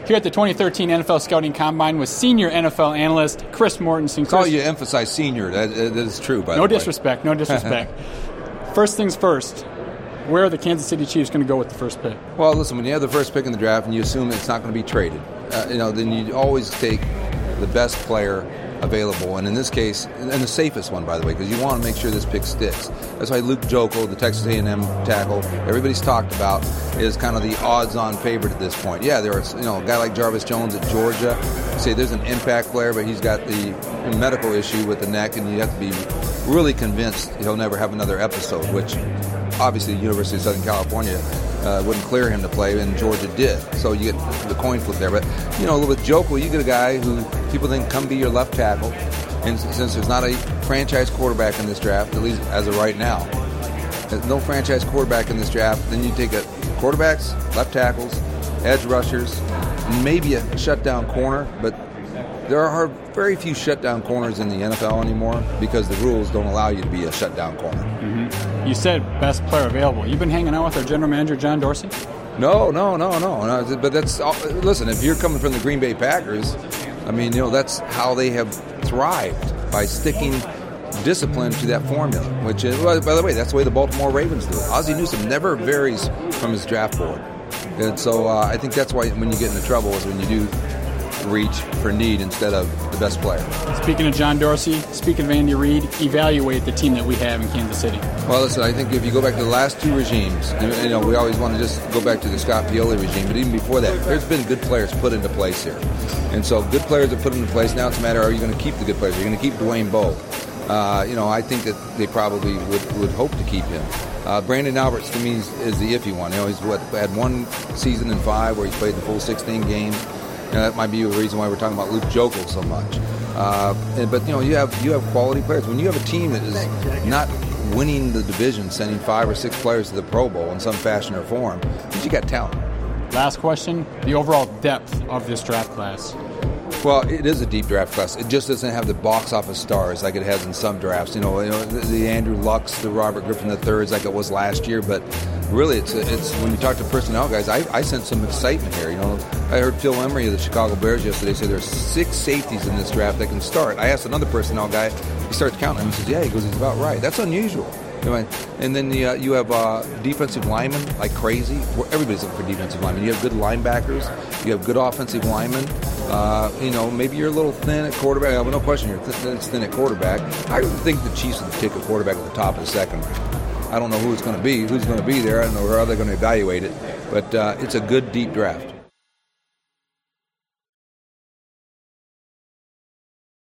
here at the 2013 NFL Scouting Combine with senior NFL analyst Chris Mortensen. That's all you emphasize senior. That is true, by the way. No disrespect. First things first, where are the Kansas City Chiefs going to go with the first pick? Well, listen, when you have the first pick in the draft and you assume it's not going to be traded, then you always take the best player available, and in this case, and the safest one, by the way, because you want to make sure this pick sticks. That's why Luke Joeckel, the Texas A&M tackle, everybody's talked about, is kind of the odds-on favorite at this point. Yeah, there are, a guy like Jarvis Jones at Georgia. Say there's an impact player, but he's got the medical issue with the neck, and you have to be really convinced he'll never have another episode, which obviously the University of Southern California wouldn't clear him to play, and Georgia did. So you get the coin flip there. But, with Joeckel, you get a guy who people think come be your left tackle. And since there's not a franchise quarterback in this draft, at least as of right now, there's no franchise quarterback in this draft, then you take quarterbacks, left tackles, edge rushers, maybe a shutdown corner. But there are very few shutdown corners in the NFL anymore because the rules don't allow you to be a shutdown corner. Mm-hmm. You said best player available. You've been hanging out with our general manager, John Dorsey? No. But that's listen. If you're coming from the Green Bay Packers, that's how they have thrived, by sticking discipline to that formula. Which is, by the way, that's the way the Baltimore Ravens do it. Ozzie Newsome never varies from his draft board, and so I think that's why when you get into trouble is when you do reach for need instead of the best player. Speaking of John Dorsey, speaking of Andy Reid, evaluate the team that we have in Kansas City. Well, listen, I think if you go back to the last two regimes, we always want to just go back to the Scott Pioli regime, but even before that, there's been good players put into place here. And so good players are put into place. Now it's a matter, are you going to keep the good players? Are you going to keep Dwayne Bowe? I think that they probably would hope to keep him. Brandon Alberts, to me, is the iffy one. He's had one season in 5 where he's played the full 16 games. That might be a reason why we're talking about Luke Joeckel so much. But you have quality players. When you have a team that is not winning the division, sending 5 or 6 players to the Pro Bowl in some fashion or form, you got talent. Last question: the overall depth of this draft class. Well, it is a deep draft class. It just doesn't have the box office stars like it has in some drafts. The Andrew Lucks, the Robert Griffin IIIs like it was last year. But really, it's when you talk to personnel guys, I sense some excitement here. I heard Phil Emery of the Chicago Bears yesterday say there's 6 safeties in this draft that can start. I asked another personnel guy. He starts counting them. He says, "Yeah." He goes, "He's about right." That's unusual. And then you have defensive linemen like crazy. Everybody's looking for defensive linemen. You have good linebackers. You have good offensive linemen. Maybe you're a little thin at quarterback. No question you're thin at quarterback. I think the Chiefs would take a quarterback at the top of the second round. I don't know who's going to be there. I don't know how they're going to evaluate it. But it's a good, deep draft.